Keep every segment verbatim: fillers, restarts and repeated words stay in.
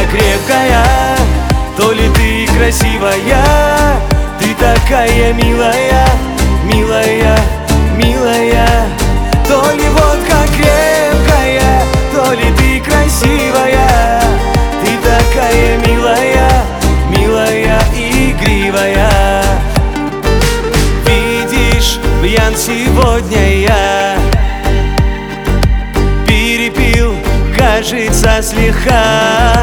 крепкая, то ли ты красивая. Ты такая милая, милая, милая. То ли водка крепкая, то ли ты красивая. Ты такая милая, милая, игривая. Видишь, пьян сегодня я, перепил, кажется, слегка.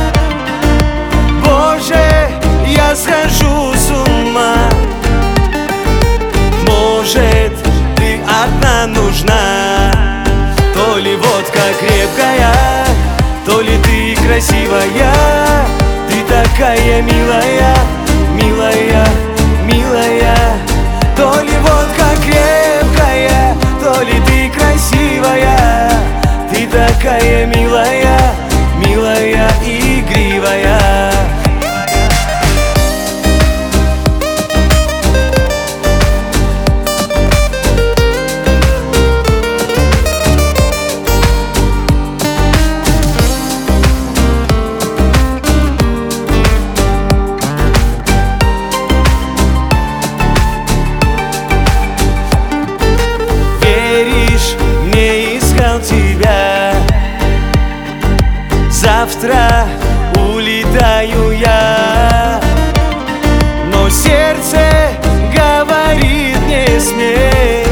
Боже, я схожу с ума. Может, ты одна нужна. То ли водка крепкая, то ли ты красивая. Ты такая милая, милая, милая. То ли водка крепкая, то ли ты красивая. Ты такая милая, милая, игривая. Тебя. Завтра улетаю я, но сердце говорит: не смей,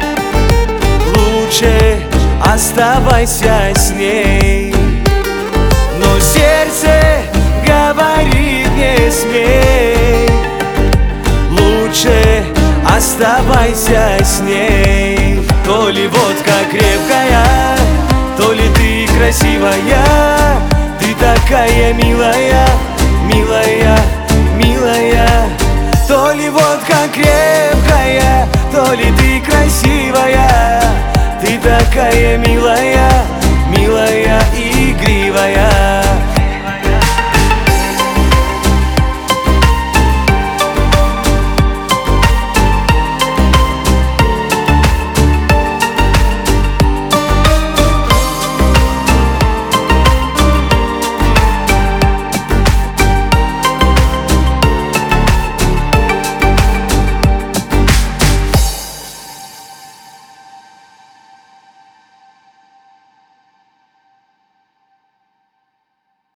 лучше оставайся с ней. Но сердце говорит: не смей, лучше оставайся с ней. То ли водка крепкая, то ли ты красивая. Ты такая милая, милая, милая. То ли водка крепкая, то ли ты красивая. Ты такая милая, милая, игривая.